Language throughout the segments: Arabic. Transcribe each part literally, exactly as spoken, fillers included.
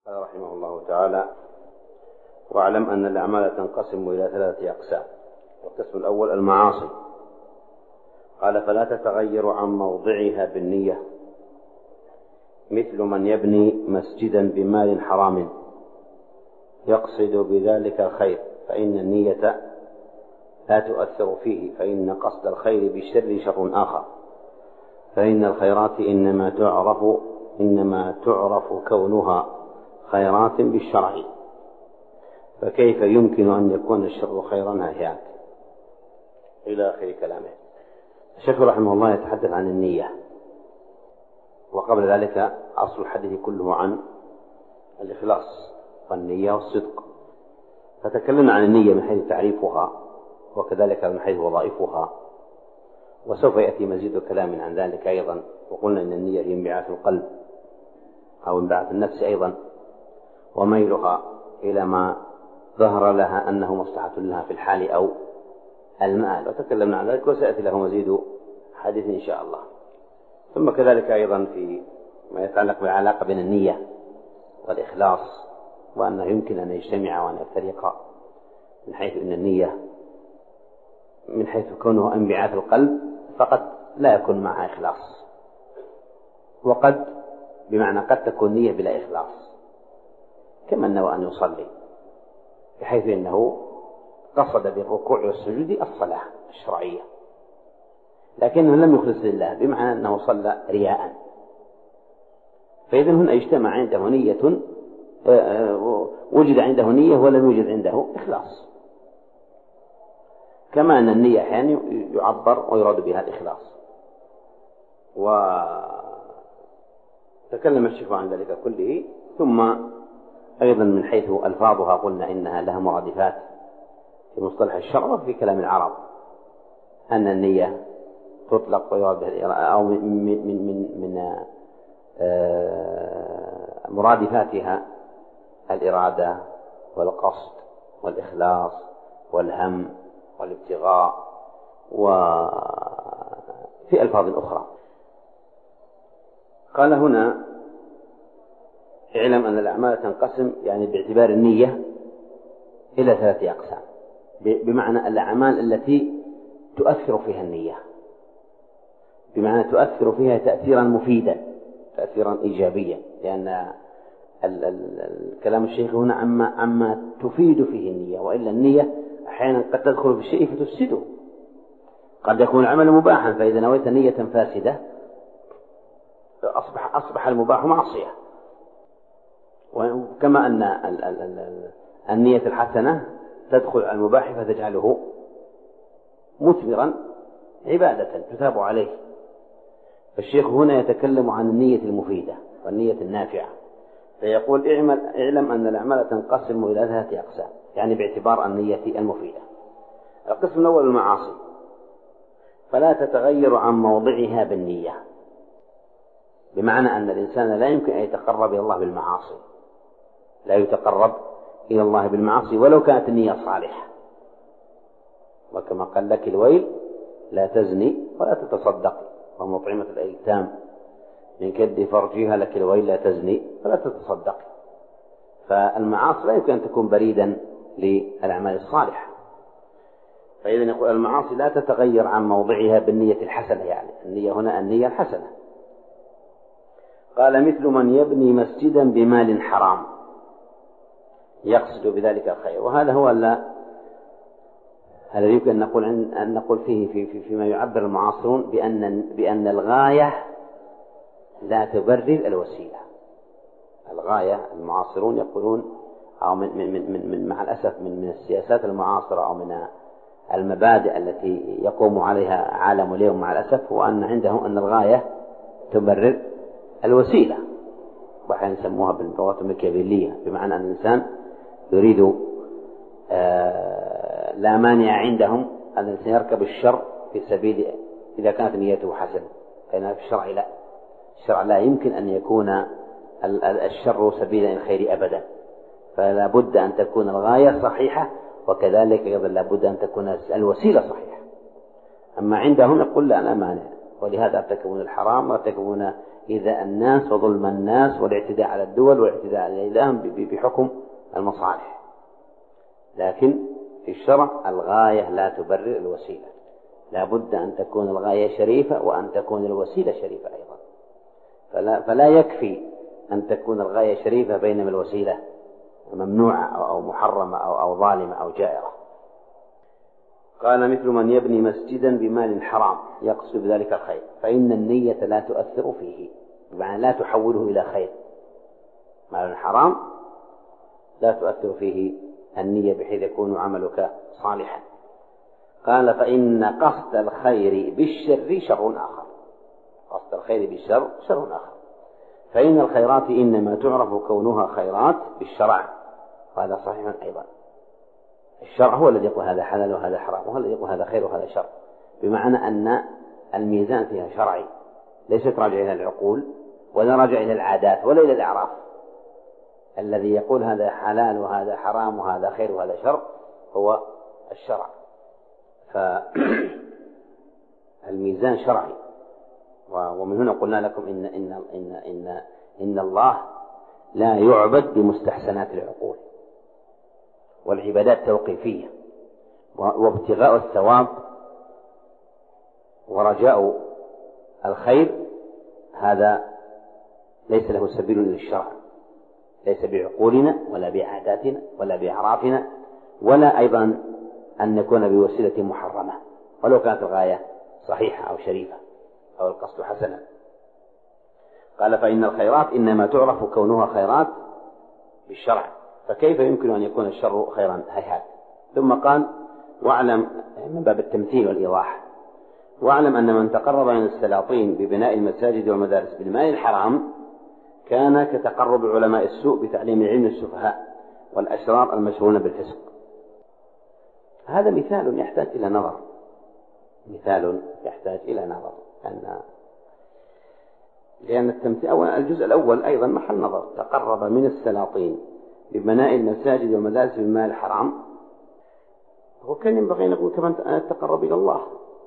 قال رحمه الله تعالى: واعلم أن الأعمال تنقسم إلى ثلاثة أقسام. القسم الأول المعاصي. قال: فلا تتغير عن موضعها بالنية، مثل من يبني مسجدا بمال حرام يقصد بذلك الخير، فإن النية لا تؤثر فيه، فإن قصد الخير بالشر شر آخر، فإن الخيرات إنما تعرف إنما تعرف كونها خيرات بالشرع، فكيف يمكن أن يكون الشر خيرا هياك، إلى آخر كلامه. الشيخ رحمه الله يتحدث عن النية، وقبل ذلك أصل الحديث كله عن الإخلاص والنية والصدق، فتكلمنا عن النية من حيث تعريفها وكذلك من حيث وظائفها، وسوف يأتي مزيد كلام عن ذلك أيضا. وقلنا إن النية هي انبعاث القلب أو انبعاث النفس أيضا، وميلها إلى ما ظهر لها أنه مصلحة لها في الحال أو المآل، وتكلمنا عن ذلك وسيأتي له مزيد حديث إن شاء الله. ثم كذلك أيضا في ما يتعلق بالعلاقة بين النية والإخلاص، وأنه يمكن أن يجتمع وأن يفترقا، من حيث أن النية من حيث كونه انبعاث القلب فقد لا يكون معها إخلاص، وقد بمعنى قد تكون نية بلا إخلاص، كما نوى أن يصلي، بحيث أنه قصد بالركوع والسجود الصلاة الشرعية، لكنه لم يخلص لله، بمعنى أنه صلى رياء. فإذا هنا اجتمع عنده نية، وجد عنده نية ولم يوجد عنده إخلاص، كما أن النية أحيانا يعبر ويراد بها الإخلاص. وتكلم الشيخ عن ذلك كله. ثم أيضا من حيث ألفاظها قلنا إنها لها مرادفات في مصطلح الشرع وفي كلام العرب، أن النية تطلق ويراد بها أو من من من, من مرادفاتها الإرادة والقصد والإخلاص والهم والابتغاء، وفي ألفاظ أخرى. قال هنا: اعلم أن الأعمال تنقسم، يعني باعتبار النية، إلى ثلاثة أقسام، بمعنى الأعمال التي تؤثر فيها النية، بمعنى تؤثر فيها تأثيرا مفيدا، تأثيرا إيجابيا، لأن الكلام الشيخ هنا عما عما تفيد فيه النية، وإلا النية أحيانا قد تدخل في الشيء فتفسده. قد يكون العمل مباحا، فإذا نويت نية فاسدة أصبح أصبح المباح معصية. وكما أن النية الحسنة تدخل على المباح فتجعله مثمرا عبادة تثاب عليه. فالشيخ هنا يتكلم عن النية المفيدة والنية النافعة، فيقول: اعلم أن الأعمال تنقسم إلى ثلاثة أقسام، يعني باعتبار النية المفيدة. القسم الأول المعاصي، فلا تتغير عن موضعها بالنية، بمعنى أن الإنسان لا يمكن أن يتقرب إلى الله بالمعاصي، لا يتقرب إلى الله بالمعاصي ولو كانت النية صالحة. وكما قال: لك الويل لا تزني ولا تتصدق، ومطعمة الأيتام من كد فرجها لك الويل لا تزني ولا تتصدق. فالمعاصي لا يمكن أن تكون بريدا للأعمال الصالحة. فإذا يقول المعاصي لا تتغير عن موضعها بالنية الحسنة، يعني النية هنا النية الحسنة. قال: مثل من يبني مسجدا بمال حرام يقصد بذلك الخير. وهذا هو الذي يمكن أن نقول أن نقول فيه في في فيما يعبر المعاصرون بأن بأن الغاية لا تبرر الوسيلة. الغاية المعاصرون يقولون، أو من من من, من مع الأسف من من السياسات المعاصرة أو من المبادئ التي يقوم عليها عالم اليوم مع الأسف، هو أن عندهم أن الغاية تبرر الوسيلة، وأحيانا يسموها باللغة الميكافيلية، بمعنى أن الإنسان يريد آه لا مانع عندهم أن الإنسان يركب الشر في سبيل إذا كانت نيته حسنة، فإنها في الشرع لا، الشرع لا يمكن أن يكون الشر سبيل الخير أبدا، فلا بد أن تكون الغاية صحيحة، وكذلك أيضا لا بد أن تكون الوسيلة صحيحة. أما عندهم يقول لا لا مانع، ولهذا يرتكبون الحرام ويرتكبون إيذاء الناس وظلم الناس والاعتداء على الدول والاعتداء على الإله بحكم المصالح. لكن في الشرع الغاية لا تبرر الوسيلة، لا بد أن تكون الغاية شريفة وأن تكون الوسيلة شريفة أيضا. فلا, فلا يكفي أن تكون الغاية شريفة بينما الوسيلة ممنوعة أو محرمة أو, أو ظالمة أو جائرة. قال مثل من يبني مسجدا بمال حرام يقصد بذلك الخير فإن النية لا تؤثر فيه، بمعنى لا تحوله إلى خير. مال حرام لا تؤثر فيه النية بحيث يكون عملك صالحا. قال فإن قصد الخير بالشر شر آخر، قصد الخير بالشر شر آخر، فإن الخيرات إنما تعرف كونها خيرات بالشرع، وهذا صحيح أيضا. الشرع هو الذي يقول هذا حلال وهذا حرام، وهو الذي يقول هذا خير وهذا شر، بمعنى أن الميزان فيها شرعي، ليست راجع إلى العقول ولا راجع إلى العادات ولا إلى الأعراف. الذي يقول هذا حلال وهذا حرام وهذا خير وهذا شر هو الشرع. فالميزان شرعي. ومن هنا قلنا لكم إن, إن, إن, إن, إن الله لا يعبد بمستحسنات العقول، والعبادات توقيفية، وابتغاء الثواب ورجاء الخير هذا ليس له سبيل للشرع، ليس بعقولنا ولا بعاداتنا ولا بأعرافنا، ولا أيضا أن نكون بوسيلة محرمة ولو كانت الغاية صحيحة أو شريفة أو القصد حسنا. قال فإن الخيرات إنما تعرف كونها خيرات بالشرع، فكيف يمكن أن يكون الشر خيرا؟ هيهات. ثم قال واعلم، من باب التمثيل والإيضاح، واعلم أن من تقرب من السلاطين ببناء المساجد والمدارس بالمال الحرام كان كتقرب علماء السوء بتعليم العلم السفهاء والأشرار المشهورون بالفسق. هذا مثال يحتاج إلى نظر، مثال يحتاج إلى نظر، أن لأن التمثيل أولا الجزء الأول أيضا محل نظر. تقرب من السلاطين ببناء المساجد والمدارس بالمال الحرام، وكان ينبغي أن نقول كمان أن التقرب إلى الله،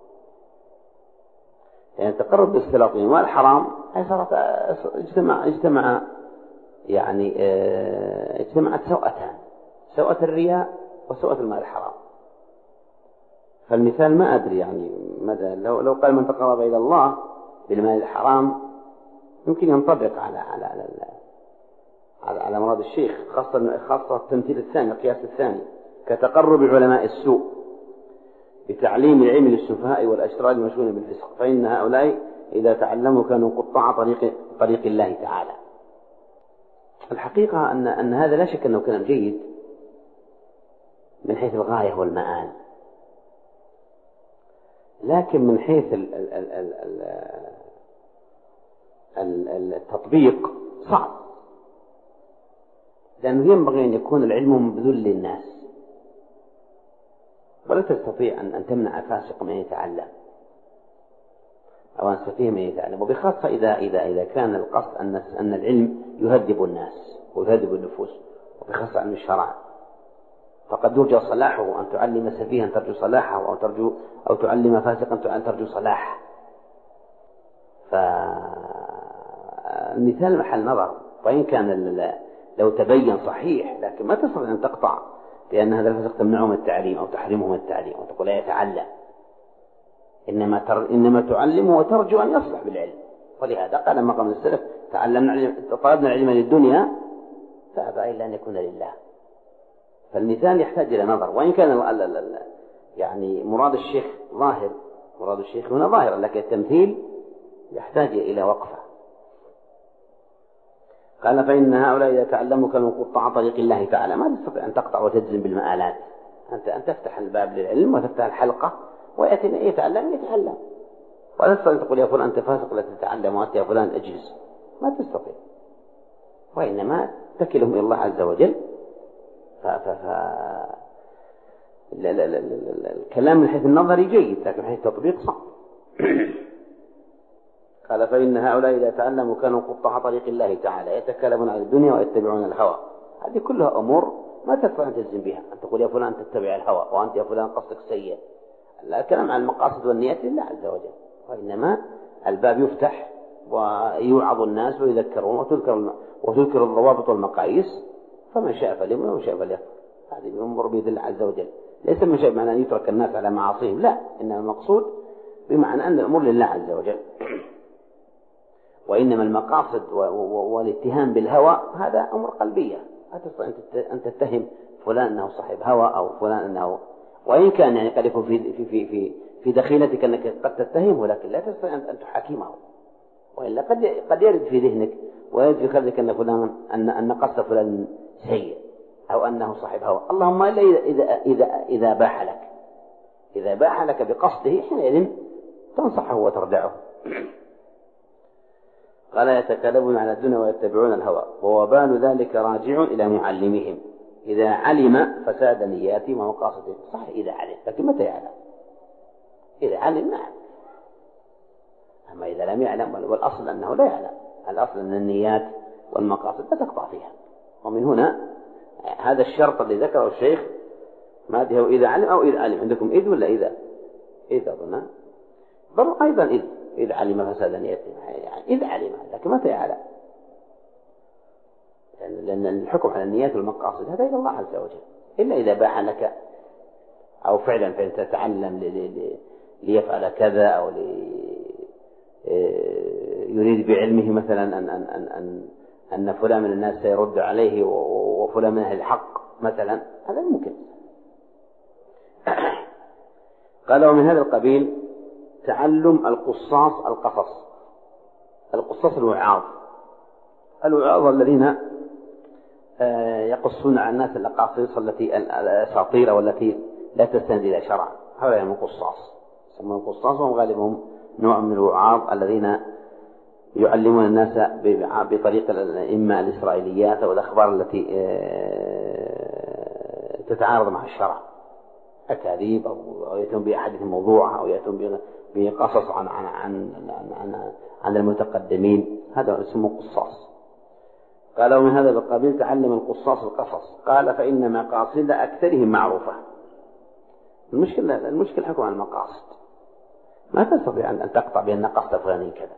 يعني التقرب بالسلاطين والمال الحرام هي صارت اجتمع اجتمع يعني اه اجتمعت سوءتان، سوءة الرياء وسوءة المال الحرام. فالمثال ما أدري يعني ماذا لو لو قال من تقرب إلى الله بالمال الحرام يمكن ينطبق على على على على, على مراد الشيخ، خاصة خاصة التمثيل الثاني، القياس الثاني، كتقرب علماء السوء بتعليم العلم للسفهاء والأشرار المشهورين بالفسق، فإن هؤلاء إذا تعلموا كانوا قطاع طريق طريق الله تعالى. الحقيقة أن أن هذا لا شك أنه كلام جيد من حيث الغاية والمآل، لكن من حيث ال ال ال ال ال التطبيق صعب، لأنه ينبغي أن يكون العلم مبذول للناس، ولا تستطيع أن تمنع فاسق من يتعلم أو أن تستطيع من يتعلم، وبخاصة إذا إذا إذا كان القصد أن أن العلم يهذب الناس ويهذب النفوس، وبخاصة علم الشرع، فقد يرجى صلاحه، أن تعلم سفيها ترجو صلاحه، أو ترجو أو تعلم فاسقا أن ترجو صلاحه. فالمثال محل نظر، وإن كان لو تبين صحيح، لكن ما تستطيع أن تقطع بأن هذا الفاسق تمنعه من التعليم أو تحرمه من التعليم وتقول لا يتعلم، إنما تر... إنما تعلمه وترجو أن يصلح بالعلم. ولهذا قال ما قام السلف تعلمنا طلبنا العلم للدنيا فأبى إلا أن يكون لله. فالمثال يحتاج إلى نظر، وإن كان ال ال ال يعني مراد الشيخ ظاهر، مراد الشيخ هنا ظاهر، لكن التمثيل يحتاج إلى وقفة. قال فإن هؤلاء إذا تعلموا كانوا قطاع طريق الله تعالى، ما تستطيع أن تقطع وتجزم بالمآلات، أنت أن تفتح الباب للعلم وتفتح الحلقة ويأتي يتعلم يتعلم، ولا تستطيع أن تقول يا فلان أنت فاسق لا تتعلم وأنت يا فلان اجلس، ما تستطيع، وإنما تكلهم إلى الله عز وجل. ف ف ف لا لا لا لا الكلام من حيث النظري جيد، لكن من حيث التطبيق صعب. قال فإن هؤلاء إذا تعلموا كانوا قطاع طريق الله تعالى يتكلمون عن الدنيا ويتبعون الهوى. هذه كلها أمور ما تستطيع أن تجزم بها، أن تقول يا فلان تتبع الهوى وأنت يا فلان قصدك سيء. لا، الكلام عن المقاصد والنيات لله عز وجل، وإنما الباب يفتح ويوعظ الناس ويذكرون وتذكر وتذكر الضوابط والمقاييس، فمن شاء فليؤمن ومن شاء فليكفر. هذه بأمر بيد الله عز وجل، ليس من شاء بمعنى أن يترك الناس على معاصيهم، لا، إنما المقصود بمعنى أن الأمور لله عز وجل. وإنما المقاصد والاتهام بالهوى هذا أمر قلبية، لا تستطيع أن تتهم فلان أنه صاحب هوى أو فلان أنه، وإن كان يعني قد يكون في في في في, في دخيلتك أنك قد تتهمه، لكن لا تستطيع أن تحاكمه، وإلا قد قد يرد في ذهنك ويرد في خلقك أن فلان أن أن قصد فلان سيء أو أنه صاحب هوى، اللهم إلا إذا إذا إذا إذا باح لك إذا باح لك بقصده، حينئذ تنصحه وتردعه. قال يتكلمون على الدنيا ويتبعون الهوى، ووبال ذلك راجع إلى معلمهم إذا علم فساد نياتهم ومقاصدهم. صح إذا علم، لكن متى يعلم؟ إذا علم نعم، أما إذا لم يعلم، والأصل أنه لا يعلم، الأصل أن النيات والمقاصد لا تقطع فيها. ومن هنا هذا الشرط الذي ذكره الشيخ، ما أدري هو إذا علم أو إذا علم، عندكم إذ ولا إذا؟ إذا أظن بل أيضا إذ إذا علم فساد نيته، يعني إذا علم، لكن متى يعلم؟ يعني لأن الحكم على النيات والمقاصد هذا إلى الله عز وجل، إلا إذا باح لك أو فعلا فإن تتعلم ليفعل كذا أو يريد بعلمه مثلا أن أن أن أن أن فلان من الناس سيرد عليه وفلان من أهل الحق مثلا، هذا ممكن. قال ومن هذا القبيل تعلم القصاص القصص. القصاص الوعاظ، الوعاظ الذين يقصون على الناس الأقاصيص التي الأساطير والتي لا تستند إلى شرع، هؤلاء هم القصاص، يسمون القصاص، وهم غالبهم نوع من الوعاظ الذين يعلمون الناس بطريقة إما الإسرائيليات أو الأخبار التي تتعارض مع الشرع، أكاذيب أو يأتون بأحاديث موضوعة أو يأتون بقصص عن عن عن عن, عن المتقدمين، هذا اسمه قصاص. قال ومن هذا القبيل تعلم القصاص القصص. قال فإن مقاصد أكثرهم معروفة. المشكلة المشكلة حكم على المقاصد، ما تستطيع أن تقطع بأن قصد فلان كذا،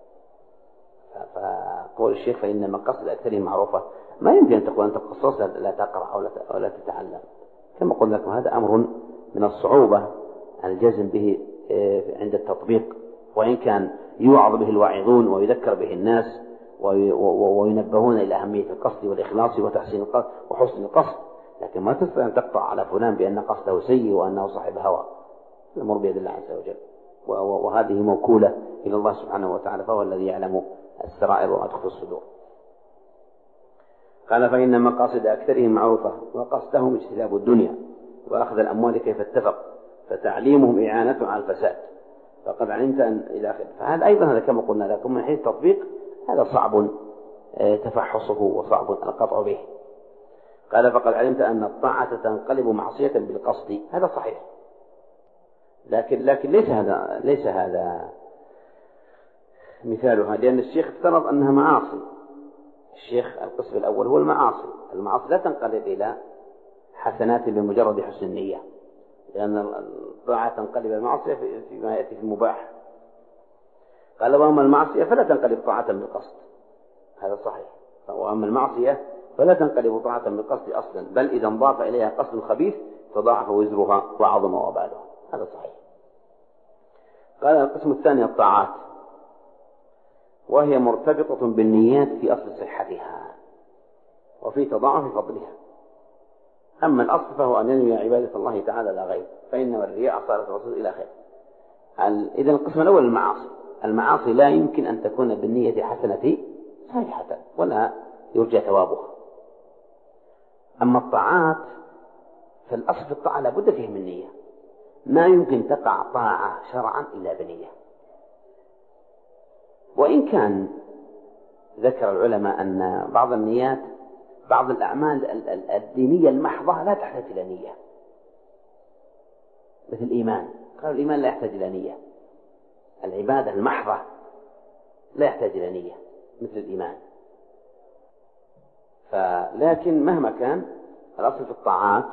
فقول الشيخ فإن مقاصد أكثرهم معروفة، ما يمكن أن تقول أنت قصاص لا تقرأ أو لا تتعلم. كما قلنا لكم هذا أمر من الصعوبة الجزم به عند التطبيق، وإن كان يوعظ به الواعظون ويذكر به الناس وينبهون إلى أهمية القصد والإخلاص وتحسين القصد وحسن القصد، لكن ما تستطيع أن تقطع على فلان بأن قصده سيء وأنه صاحب هوى. الأمر بيد الله عز وجل، وهذه موكولة إلى الله سبحانه وتعالى، فهو الذي يعلم السرائر وما تخفي الصدور. قال فإن مقاصد أكثرهم معروفة، وقصدهم اجتلاب الدنيا وأخذ الأموال كيف اتفق، فتعليمهم إعانة على الفساد، فقد علمت أن إلى آخره. فهذا أيضا هذا كما قلنا لكم من حيث التطبيق هذا صعب تفحصه وصعب القطع به. قال فقد علمت أن الطاعة تنقلب معصية بالقصد، هذا صحيح، لكن لكن ليس هذا ليس هذا مثالها، لأن الشيخ افترض أنها معاصي. الشيخ القسم الأول هو المعاصي، المعاصي لا تنقلب إلى حسنات بمجرد حسن النية، لأن الطاعة تنقلب المعصية فيما يأتي في المباح. قال وأما المعصية فلا تنقلب طاعة بالقصد، هذا صحيح، وأما المعصية فلا تنقلب طاعة بالقصد أصلا، بل إذا انضاف إليها قصد خبيث تضاعف وزرها وعظم وبالها، هذا صحيح. قال القسم الثاني الطاعات، وهي مرتبطة بالنيات في أصل صحتها وفي تضاعف فضلها. أما الأصل فهو أن ينوي عبادة الله تعالى لا غير، فإنما الرياء صارت الرسول إلى خير. إذن القسم الأول المعاصي، المعاصي لا يمكن أن تكون بالنية حسنة صحيحة ولا يرجى ثوابها. أما الطاعات فالأصل في الطاعة لابد فيه من نية، ما يمكن تقع طاعة شرعا إلا بنية. وإن كان ذكر العلماء أن بعض النيات بعض الأعمال الدينية المحضة لا تحتاج إلى نية، مثل الإيمان، قالوا الإيمان لا يحتاج إلى نية، العبادة المحضة لا يحتاج إلى نية مثل الإيمان. فلكن مهما كان الأصل في الطاعات،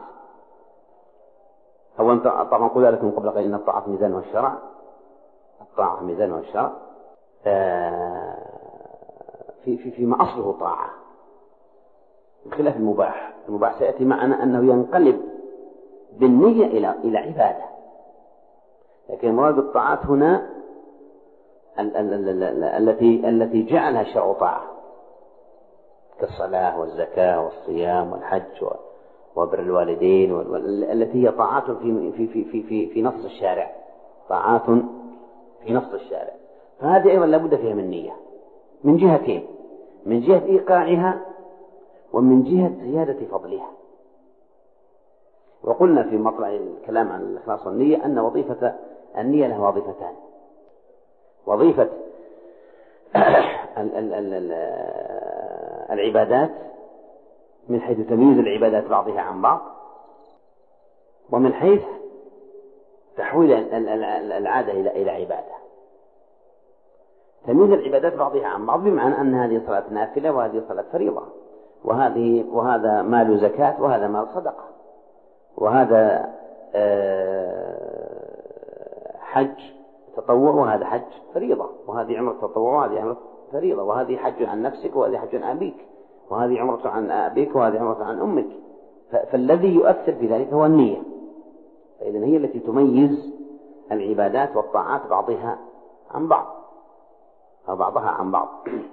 هو أنت طبعا قلت لكم قبل قليل أن الطاعة ميزان والشرع، الطاعة ميزان والشرع، في في فيما أصله طاعة، بخلاف المباح. المباح سيأتي معنا أنه ينقلب بالنية إلى إلى عبادة، لكن مراد الطاعات هنا التي التي جعلها الشرع طاعة، كالصلاة والزكاة والصيام والحج وبر الوالدين، التي هي طاعات في في في في في, في نص الشارع، طاعات في نص الشارع. فهذه أيضا لابد فيها من نية من جهتين، من جهة إيقاعها ومن جهة زيادة فضلها. وقلنا في مطلع الكلام عن الإخلاص والنية أن وظيفة النية لها وظيفتان: وظيفة العبادات من حيث تمييز العبادات بعضها عن بعض، ومن حيث تحويل العادة إلى عبادة. تمييز العبادات بعضها عن بعض بمعنى أن هذه صلاة نافلة وهذه صلاة فريضة، وهذه وهذا مال زكاة وهذا مال صدقة، وهذا حج تطوع وهذا حج فريضة، وهذه عمرة تطوع وهذه عمرة فريضة، وهذه حج عن نفسك وهذه حج عن أبيك، وهذه عمرة عن أبيك وهذه عمرة عن أمك. فالذي يؤثر في ذلك هو النية، فإذن هي التي تميز العبادات والطاعات بعضها عن بعض أو بعضها عن بعض.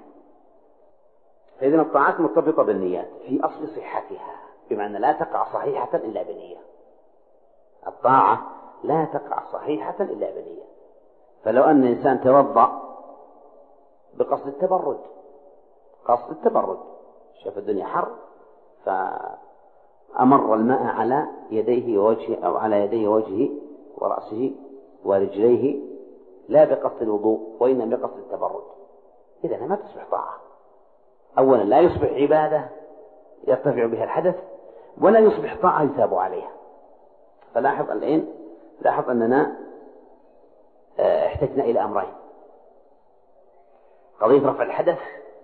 فإذن الطاعات مرتبطة بالنيات في أصل صحتها، بمعنى لا تقع صحيحة إلا بنية. الطاعة لا تقع صحيحة إلا بنية. فلو أن الإنسان توضأ بقصد التبرد، قصد التبرد، شاف الدنيا حر فأمر الماء على يديه ووجهه أو على يديه ووجهه ورأسه ورجليه لا بقصد الوضوء وإنما بقصد التبرد، إذا ما تصبح طاعة. أولا لا يصبح عبادة يرتفع بها الحدث، ولا يصبح طاعة يثاب عليها. فلاحظ الآن لاحظ أننا احتجنا إلى أمرين: قضية رفع الحدث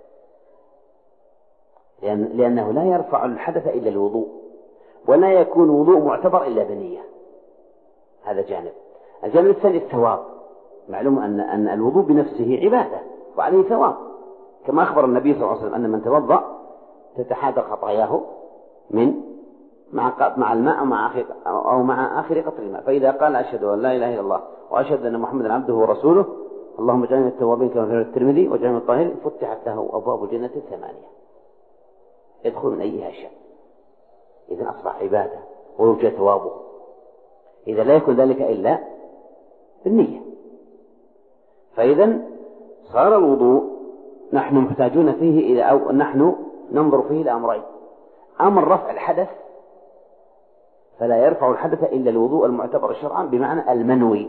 لأن لأنه لا يرفع الحدث إلا الوضوء، ولا يكون وضوء معتبر إلا بنية. هذا جانب. الجانب الثاني الثواب. معلوم أن أن الوضوء بنفسه عبادة وعليه ثواب، كما أخبر النبي صلى الله عليه وسلم أن من توضأ تتحادى خطاياه من مع مع الماء أو مع آخر أو مع آخر قطر الماء. فإذا قال أشهد أن لا إله إلا الله وأشهد أن محمدا عبده ورسوله اللهم اجعلنا من التوابين كما في الترمذي واجعلنا من الطاهرين، فتحت له أبواب الجنة الثمانية، يدخل من أيها شاء. إذا أصبح عبادة ويوجد ثوابه. إذا لا يكون ذلك إلا بالنية. فإذا صار الوضوء نحن محتاجون فيه إلى أو نحن ننظر فيه إلى أمرين: أمر رفع الحدث فلا يرفع الحدث إلا الوضوء المعتبر شرعا بمعنى المنوي،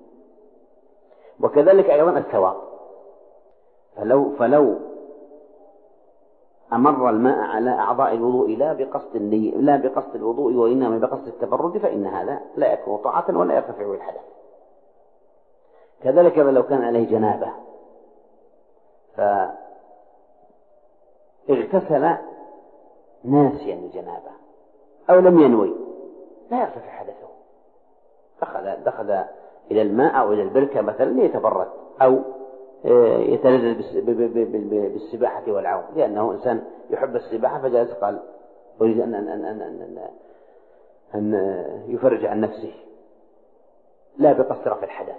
وكذلك أيضا الثواب. فلو فلو أمر الماء على أعضاء الوضوء لا بقصد النية لا بقصد الوضوء وإنما بقصد التبرد فإن هذا لا يكون طاعة ولا يرتفع الحدث. كذلك لو كان عليه جنابة فاغتسل ناسيا الجنابة أو لم ينوي لا يرتفع حدثه، دخل دخل إلى الماء أو إلى البركة مثلا ليتبرد أو يتلذذ بالسباحة والعوم، لأنه إنسان يحب السباحة فجالس قال أريد أن أن أن أن أن, أن يفرج عن نفسه، لا بقصد رفع الحدث.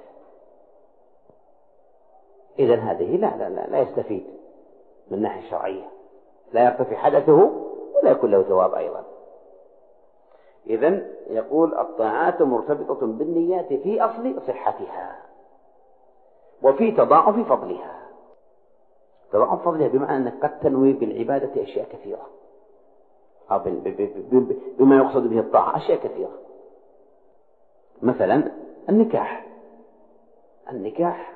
إذن هذه لا لا لا, لا يستفيد من الناحية الشرعية، لا يرتفع حدثه ولا يكون له ثواب أيضا. إذن يقول الطاعات مرتبطة بالنيات في أصل صحتها وفي تضاعف فضلها. تضاعف فضلها بمعنى أنك قد تنوي بالعبادة أشياء كثيرة، أو بما يقصد به الطاعة أشياء كثيرة. مثلا النكاح النكاح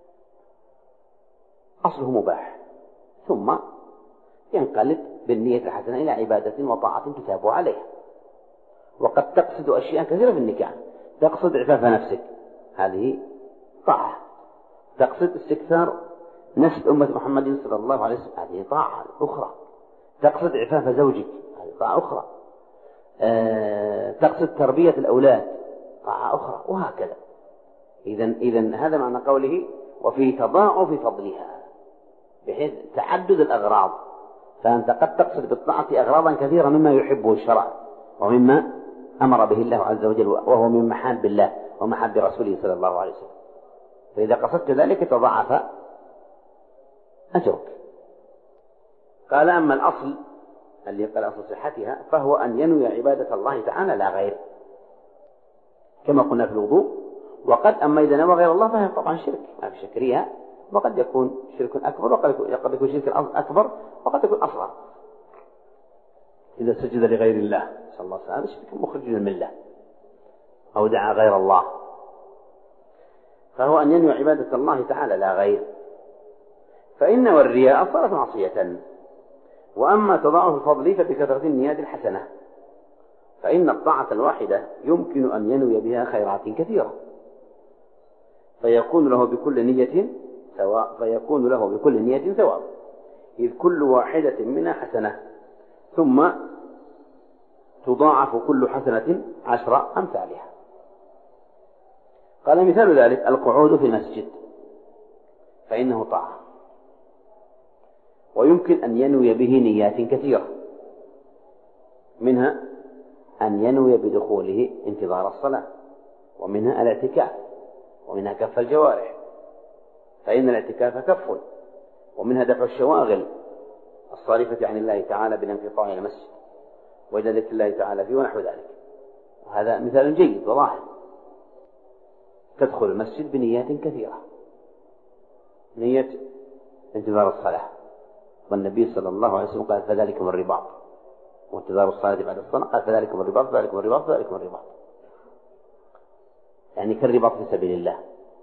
أصله مباح، ثم ينقلب بالنية الحسنة إلى عبادة وطاعة تثاب عليها. وقد تقصد أشياء كثيرة في النكاح، تقصد عفاف نفسك، هذه طاعة. تقصد استكثار نسل أمة محمد صلى الله عليه وسلم، هذه طاعة أخرى. تقصد عفاف زوجك، هذه طاعة أخرى. أه تقصد تربية الأولاد، طاعة أخرى، وهكذا. إذن إذن هذا معنى قوله وفي تضاعف فضلها بحيث تعدد الأغراض، فأنت قد تقصد بالطاعة أغراضا كثيرة مما يحبه الشرع ومما أمر به الله عز وجل، وهو من محاب الله ومحاب رسوله صلى الله عليه وسلم، فإذا قصدت ذلك تضاعف أجرك. قال أما الأصل اللي قال أصل صحتها فهو أن ينوي عبادة الله تعالى لا غير، كما قلنا في الوضوء. وقد أما إذا نوى غير الله فهي طبعا شرك، ما في شك فيها، وقد يكون شرك أكبر وقد يكون شرك أكبر وقد يكون أصغر. إذا سجد لغير الله صلى الله عليه وسلم هذا شرك مخرج من الملة، أو دعا غير الله، فهو أن ينوي عبادة الله تعالى لا غير. فإن والرياء صارت معصية. وأما تضاعف الفضل فبكثرة النيات الحسنة، فإن الطاعة الواحدة يمكن أن ينوي بها خيرات كثيرة، فيكون له بكل نية سواء فيكون له بكل نية ثواب، إذ كل واحدة منها حسنة، ثم تضاعف كل حسنة عشر أمثالها. قال مثال ذلك القعود في المسجد، فإنه طاعة، ويمكن أن ينوي به نيات كثيرة، منها أن ينوي بدخوله انتظار الصلاة، ومنها الاعتكاف، ومنها كف الجوارح، فإن الاعتكاف كف، ومنها دفع الشواغل الصارفة عن الله تعالى بالانقطاع إلى المسجد وإلى ذكر الله تعالى فيه ونحو ذلك. وهذا مثال جيد وظاهر. تدخل المسجد بنيات كثيرة، نية انتظار الصلاة، والنبي صلى الله عليه وسلم قال فذلكم الرباط، وانتظار الصلاة بعد الصلاة قال فذلكم الرباط فذلكم الرباط فذلكم الرباط، يعني كالرباط في سبيل الله.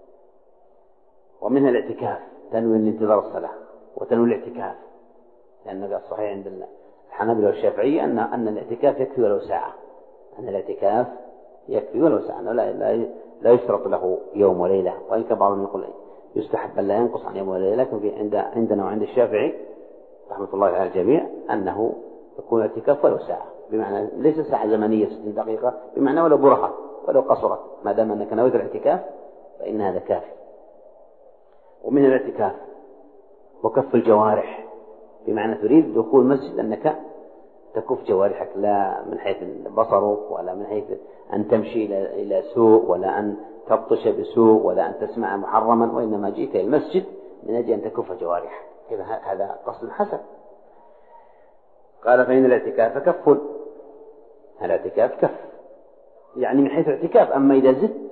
ومنها الاعتكاف، تنوي انتظار الصلاة وتنوي الاعتكاف، لأن الصحيح عند الحنابلة والشافعية أن أن الاعتكاف يكفي ولو ساعة، أن الاعتكاف يكفي ولو ساعة، لا لا لا يشترط له يوم وليلة، وإن كان بعضهم يقول يستحب أن لا ينقص عن يوم وليلة، لكن في عند عندنا وعند الشافعي رحمة الله على الجميع أنه يكون اعتكاف ولو ساعة، بمعنى ليس ساعة زمنية ستين دقيقة، بمعنى ولو برهة ولو قصرت، ما دام أنك نويت الاعتكاف فإن هذا كافي. ومن الاعتكاف وكف الجوارح، بمعنى تريد دخول المسجد أنك تكف جوارحك، لا من حيث بصرك ولا من حيث أن تمشي إلى سوء ولا أن تبطش بسوء ولا أن تسمع محرما، وإنما جئت إلى المسجد من أجل أن تكف جوارحك، هذا قصد حسن. قال فإن الاعتكاف كف، الاعتكاف كف يعني من حيث اعتكاف. أما إذا زدت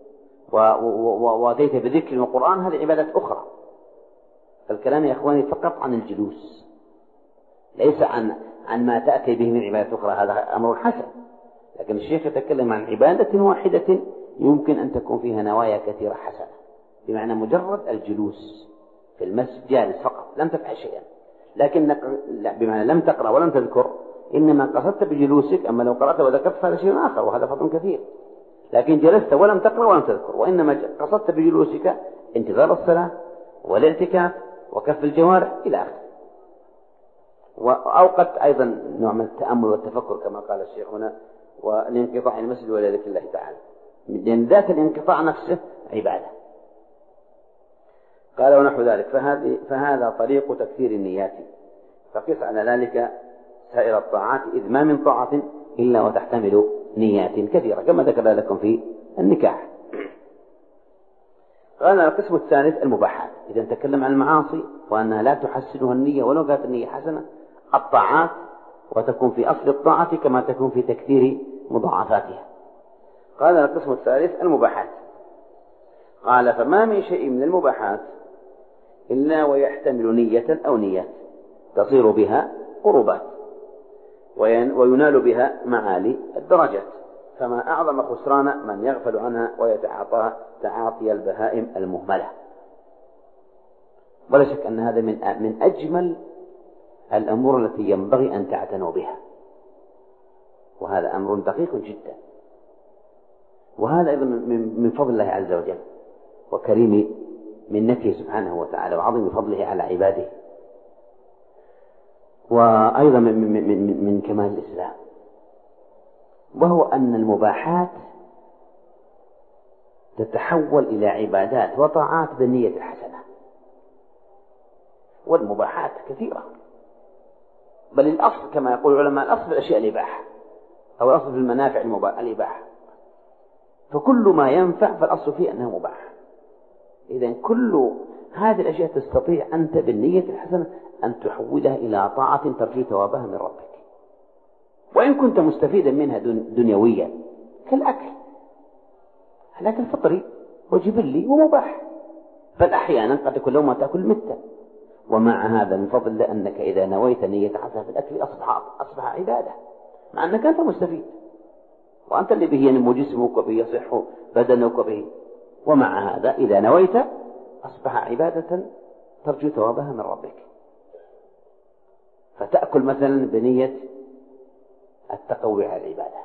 وأتيت بذكر القرآن هذه عبادات أخرى. فالكلام يا إخواني فقط عن الجلوس، ليس عن عن ما تأتي به من عبادات أخرى، هذا أمر حسن. لكن الشيخ يتكلم عن عبادة واحدة يمكن أن تكون فيها نوايا كثيرة حسنة، بمعنى مجرد الجلوس في المسجد جالس فقط لم تفعل شيئا، لكنك بمعنى لم تقرأ ولم تذكر، إنما قصدت بجلوسك. أما لو قرأت وذكرت فهذا شيء آخر وهذا فضل كثير، لكن جلست ولم تقرأ ولم تذكر، وإنما قصدت بجلوسك انتظار الصلاة والاعتكاف وكف الجوارح إلى آخره. وأوقت أيضا نوع من التأمل والتفكر كما قال الشيخ هنا، والانقطاع عن المسجد ولا ذكر الله تعالى، لأن ذات الانقطاع نفسه عبادة. قال ونحو ذلك فهذه فهذا طريق تكثير النيات، فقس على ذلك سائر الطاعات، إذ ما من طاعة إلا وتحتمل نيات كثيرة كما ذكر لكم في النكاح. قال القسم الثالث المباحات. إذا نتكلم عن المعاصي وأنها لا تحسنها النية ولو كانت النية حسنة، الطاعات وتكون في أصل الطاعة كما تكون في تكثير مضاعفاتها. قال القسم الثالث المباحات. قال فما من شيء من المباحات إلا ويحتمل نية أو نيات تصير بها قربات وينال بها معالي الدرجات، فما أعظم خسران من يغفل عنها ويتعاطاها تعاطي البهائم المهملة. ولا شك أن هذا من من أجمل الأمور التي ينبغي أن تعتنوا بها، وهذا أمر دقيق جدا، وهذا أيضا من فضل الله عز وجل وكريم منته سبحانه وتعالى وعظيم فضله على عباده، وأيضا من, من, من, من كمال الإسلام، وهو أن المباحات تتحول إلى عبادات وطاعات بالنية الحسنة. والمباحات كثيرة، بل الأصل كما يقول العلماء الأصل في الأشياء الإباحة، أو الأصل في المنافع الإباحة، فكل ما ينفع فالأصل فيه أنه مباح. إذن كل هذه الأشياء تستطيع أنت بالنية الحسنة أن تحولها إلى طاعة ترجو ثوابها من ربك، وإن كنت مستفيدا منها دنيويا كالأكل، الأكل فطري وجبلي ومباح، بل أحيانا قد تكون لو ما تأكل متى. ومع هذا من فضل الله أنك إذا نويت نية حسنة في الأكل أصبح, أصبح عبادة، مع أنك أنت مستفيد وأنت اللي به ينمو جسمك وبه يصح بدنك وبه، ومع هذا إذا نويت أصبح عبادة ترجو ثوابها من ربك. فتأكل مثلا بنية التقوي على العبادة،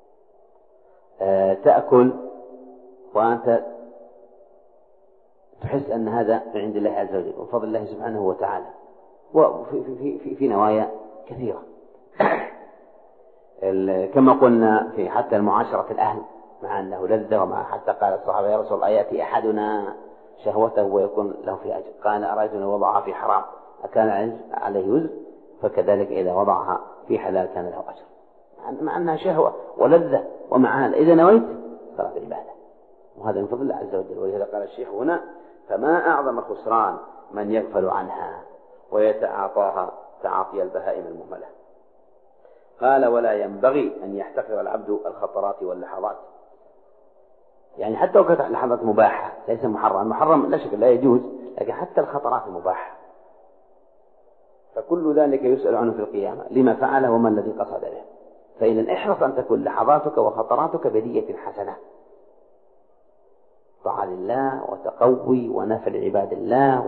أه تأكل وأنت تحس أن هذا من عند الله عز وجل وفضل الله سبحانه وتعالى، وفي في في في نوايا كثيرة كما قلنا في حتى المعاشرة الأهل، مع أنه لذة، ومع حتى قال الصحابة يا رسول الله يأتي أحدنا شهوته ويكون له في أجر، قال أرأيت أن وضعها في حرام أكان عليه وزر؟ فكذلك إذا وضعها في حلال كان له أجر، مع أنها شهوة ولذة، ومع هذا إذا نويت صارت العبادة، وهذا من فضل الله عز وجل. ولهذا قال الشيخ هنا فما أعظم خسران من يغفل عنها ويتعاطاها تعاطي البهائم المهملة. قال ولا ينبغي أن يحتقر العبد الخطرات واللحظات، يعني حتى لو كانت اللحظات مباحة ليس محرم، المحرم لا شك لا يجوز، لكن حتى الخطرات مباحة، فكل ذلك يسأل عنه في القيامة لما فعله وما الذي قصد به. فإذا احرص أن تكون لحظاتك وخطراتك بنية حسنة، طاعة لله وتقوي ونفع عباد الله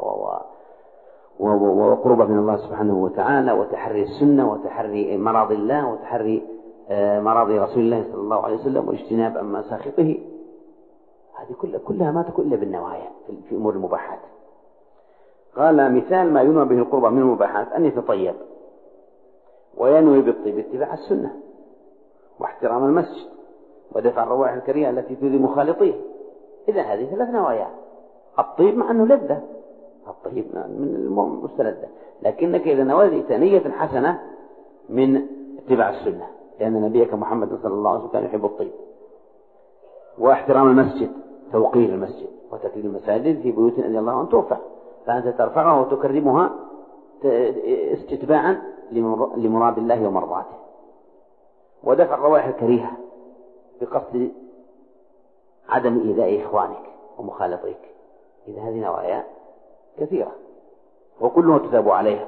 وقربة من الله سبحانه وتعالى، وتحري السنة وتحري مراضي الله وتحري مراضي رسول الله صلى الله عليه وسلم واجتناب أما ساخطه. هذه كلها, كلها ما تكون إلا بالنوايا في أمور المباحات. قال مثال ما ينوى به القربة من المباحات أن يتطيب وينوي بالطيب اتباع السنة واحترام المسجد ودفع الروائح الكريهة التي تؤذي مخالطيه. إذا هذه ثلاث نوايا. الطيب مع أنه لذة، الطيب من المستلذة، لكنك إذا نويت نية حسنة من اتباع السنة، لأن نبيك محمد صلى الله عليه وسلم كان يحب الطيب، واحترام المسجد توقير المسجد وتكريم المساجد في بيوت أن الله أن ترفع، فأنت ترفعها وتكرمها استتباعا لمراد الله ومرضاته، ودفع الروائح الكريهة بقصد عدم إيذاء إخوانك ومخالطيك. إذا هذه نوايا كثيرة وكلها تثاب عليها،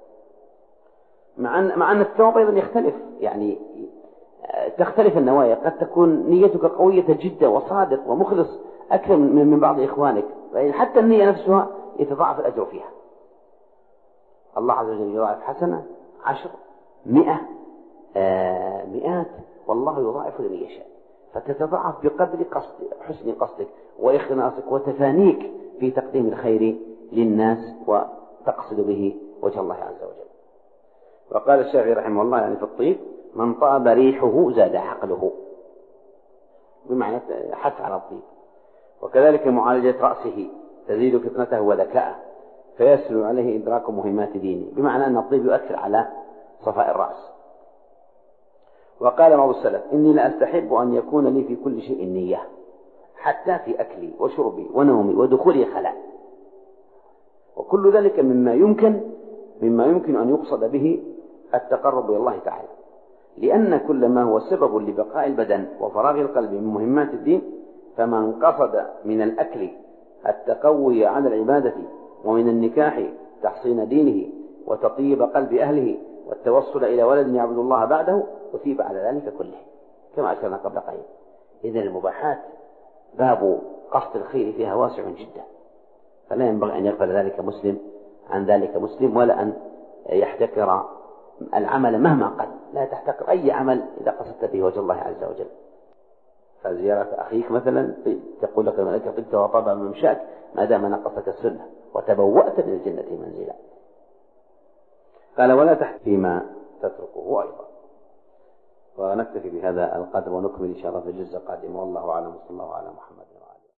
مع أن مع أن الثواب أيضا يختلف، يعني تختلف النوايا، قد تكون نيتك قوية جدا وصادق ومخلص أكثر من بعض إخوانك، فإن حتى النية نفسها يتضاعف الأجر فيها. الله عز وجل يضاعف حسنة عشر مئة آه مئات، والله يضاعف لمن يشاء، فتتضاعف بقدر قصد حسن قصدك وإخلاصك وتفانيك في تقديم الخير للناس وتقصد به وجه الله عز وجل. وقال الشافعي رحمه الله يعني في الطيب من طاب ريحه زاد عقله، بمعنى حث على الطيب. وكذلك معالجة رأسه تزيد فطنته وذكاءه فيسهل عليه إدراك مهمات دينه، بمعنى أن الطيب يؤثر على صفاء الرأس. وقال بعض السلف إني لأستحب أن يكون لي في كل شيء نية، حتى في أكلي وشربي ونومي ودخولي خلاء، وكل ذلك مما يمكن مما يمكن أن يقصد به التقرب إلى الله تعالى، لأن كل ما هو سبب لبقاء البدن وفراغ القلب من مهمات الدين، فمن قصد من الأكل التقوي على العبادة، ومن النكاح تحصين دينه وتطيب قلب أهله والتوصل إلى ولد يعبد الله بعده، أثيب على ذلك كله كما أشرنا قبل قليل. إذن المباحات باب قصد الخير فيها واسع جدا، فلا ينبغي أن يغفل ذلك مسلم عن ذلك مسلم، ولا أن يحتقر العمل مهما قل، لا تحتقر أي عمل إذا قصدت به وجه الله عز وجل. فزيارة أخيك مثلا تقول لك الملائكة طبت وطاب ممشاك ما دام نقصك السنة وتبوأت من الجنة منزلا. قال ولا تحت فيما تتركه أيضا. ونكتفي بهذا القدر ونكمل إن شاء الله في الجزء القادم، والله أعلم، صلى الله على محمد.